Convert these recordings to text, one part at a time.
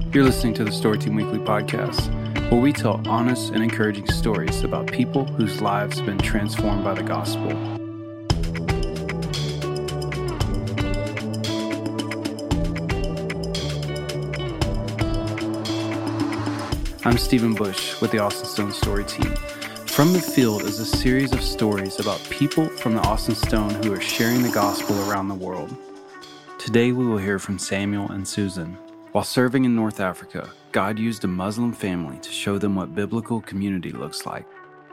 You're listening to the Story Team Weekly podcast, where we tell honest and encouraging stories about people whose lives have been transformed by the gospel. I'm Stephen Bush with the Austin Stone Story Team. From the Field is a series of stories about people from the Austin Stone who are sharing the gospel around the world. Today we will hear from Samuel and Susan. While serving in North Africa, God used a Muslim family to show them what biblical community looks like.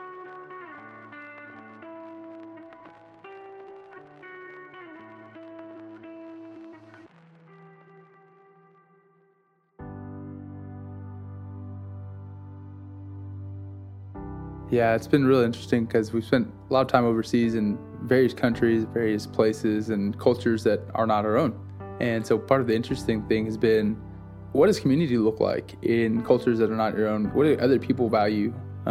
Yeah, it's been really interesting because we've spent a lot of time overseas in various countries, various places, and cultures that are not our own. And so part of the interesting thing has been, what does community look like in cultures that are not your own? What do other people value?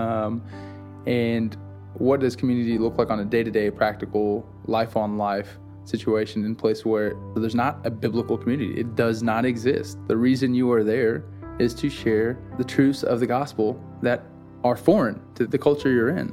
And what does community look like on a day-to-day, practical, life-on-life situation in a place where there's not a biblical community? It does not exist. The reason you are there is to share the truths of the gospel that are foreign to the culture you're in.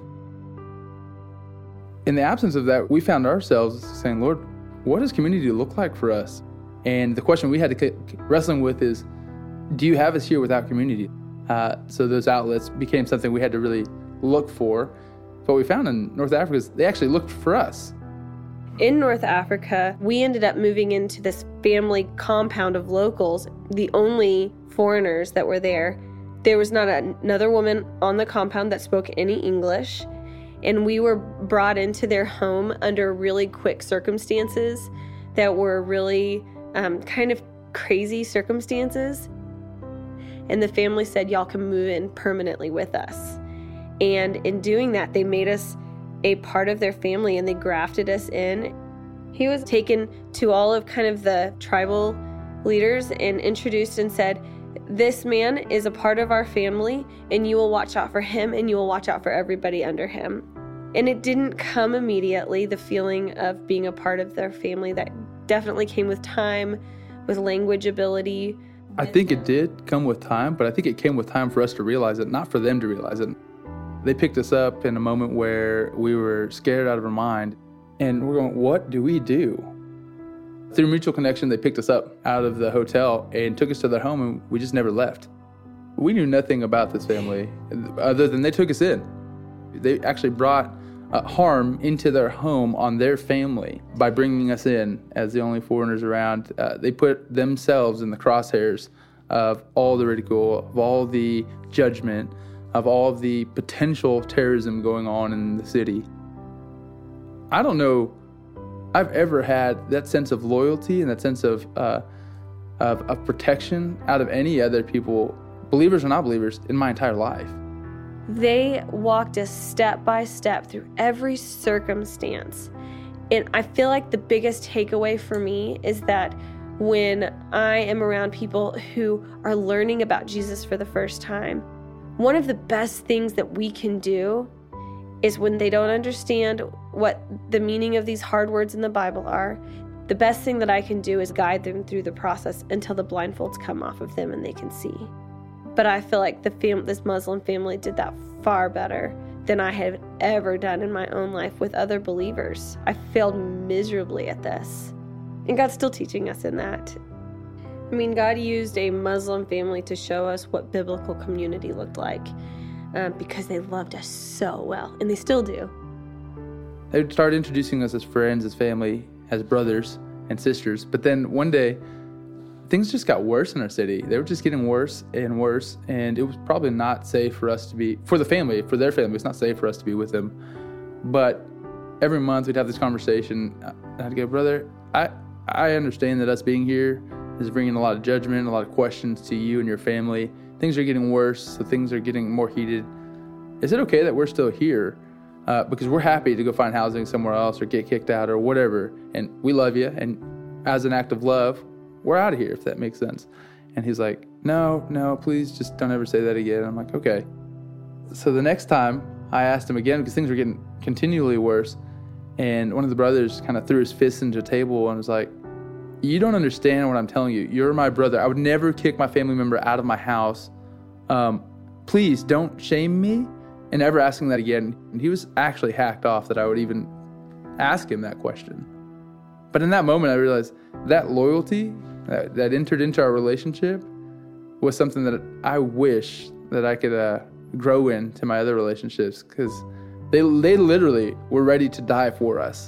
In the absence of that, we found ourselves saying, Lord, what does community look like for us? And the question we had to keep wrestling with is, do you have us here without community? So those outlets became something we had to really look for. What we found in North Africa is they actually looked for us. In North Africa, we ended up moving into this family compound of locals, the only foreigners that were there. There was not another woman on the compound that spoke any English, and we were brought into their home under really quick circumstances that were really kind of crazy circumstances. And the family said, y'all can move in permanently with us. And in doing that, they made us a part of their family and they grafted us in. He was taken to all of kind of the tribal leaders and introduced and said, this man is a part of our family and you will watch out for him and you will watch out for everybody under him. And it didn't come immediately, the feeling of being a part of their family. That definitely came with time, with language ability. I think it did come with time, but I think it came with time for us to realize it, not for them to realize it. They picked us up in a moment where we were scared out of our mind, and we're going, what do we do? Through mutual connection, they picked us up out of the hotel and took us to their home, and we just never left. We knew nothing about this family other than they took us in. They actually brought harm into their home on their family by bringing us in as the only foreigners around. They put themselves in the crosshairs of all the ridicule, of all the judgment, of all of the potential terrorism going on in the city. I don't know I've ever had that sense of loyalty and that sense of protection out of any other people, believers or not believers, in my entire life. They walked us step by step through every circumstance. And I feel like the biggest takeaway for me is that when I am around people who are learning about Jesus for the first time, one of the best things that we can do is when they don't understand what the meaning of these hard words in the Bible are, the best thing that I can do is guide them through the process until the blindfolds come off of them and they can see. But I feel like this Muslim family did that far better than I have ever done in my own life with other believers. I failed miserably at this. And God's still teaching us in that. I mean, God used a Muslim family to show us what biblical community looked like because they loved us so well, and they still do. They started introducing us as friends, as family, as brothers and sisters. But then one day, things just got worse in our city. They were just getting worse and worse, and it was probably not safe for us to be, for the family, for their family, it's not safe for us to be with them. But every month we'd have this conversation, and I'd go, brother, I understand that us being here is bringing a lot of judgment, a lot of questions to you and your family. Things are getting worse, so things are getting more heated. Is it okay that we're still here? Because we're happy to go find housing somewhere else or get kicked out or whatever, and we love you, and as an act of love, we're out of here, if that makes sense. And he's like, no, please just don't ever say that again. I'm like, okay. So the next time I asked him again, because things were getting continually worse, and one of the brothers kind of threw his fist into the table and was like, you don't understand what I'm telling you. You're my brother. I would never kick my family member out of my house. Please don't shame me. And never asking that again. And he was actually hacked off that I would even ask him that question. But in that moment, I realized that loyalty that entered into our relationship was something that I wish that I could grow into my other relationships, because they literally were ready to die for us.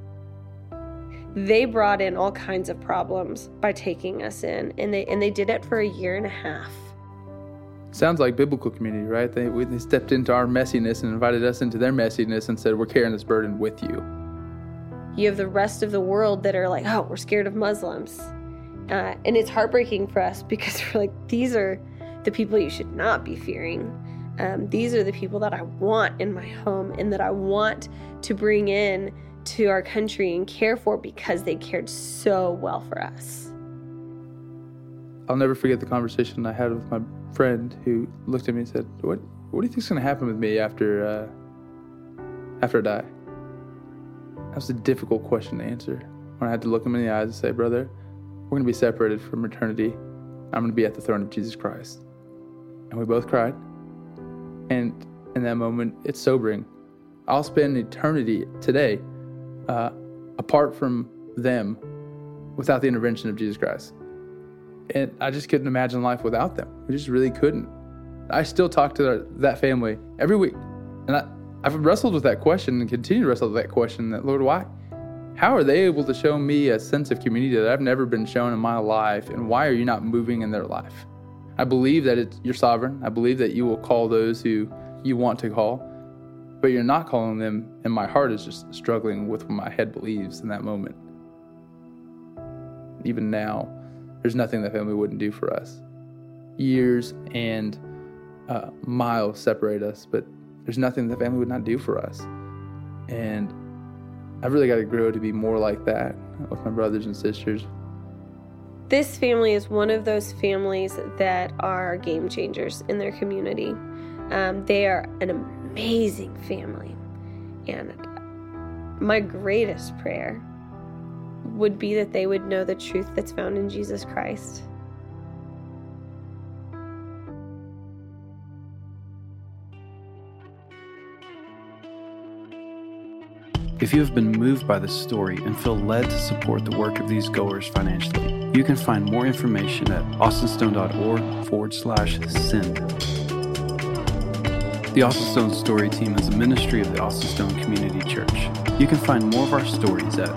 They brought in all kinds of problems by taking us in, and they did it for 1.5 years. Sounds like biblical community, right? They stepped into our messiness and invited us into their messiness and said, we're carrying this burden with you. You have the rest of the world that are like, oh, we're scared of Muslims. And it's heartbreaking for us, because we're like, these are the people you should not be fearing. These are the people that I want in my home and that I want to bring in to our country and care for, because they cared so well for us. I'll never forget the conversation I had with my friend who looked at me and said, what do you think's going to happen with me after I die? That was a difficult question to answer, when I had to look him in the eyes and say, brother, we're going to be separated from eternity. I'm going to be at the throne of Jesus Christ. And we both cried. And in that moment, it's sobering. I'll spend eternity today apart from them without the intervention of Jesus Christ. And I just couldn't imagine life without them. We just really couldn't. I still talk to that family every week. And I've wrestled with that question and continue to wrestle with that question, that, Lord, why? How are they able to show me a sense of community that I've never been shown in my life? And why are you not moving in their life? I believe that you're sovereign. I believe that you will call those who you want to call, but you're not calling them. And my heart is just struggling with what my head believes in that moment. Even now, there's nothing that family wouldn't do for us. Years and miles separate us, but there's nothing that family would not do for us. And I've really got to grow to be more like that with my brothers and sisters. This family is one of those families that are game changers in their community. They are an amazing family. And my greatest prayer would be that they would know the truth that's found in Jesus Christ. If you have been moved by this story and feel led to support the work of these goers financially, you can find more information at austinstone.org/send. The Austin Stone Story Team is a ministry of the Austin Stone Community Church. You can find more of our stories at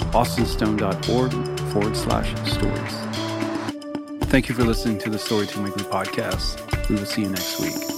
austinstone.org/stories. Thank you for listening to the Story Team Weekly Podcast. We will see you next week.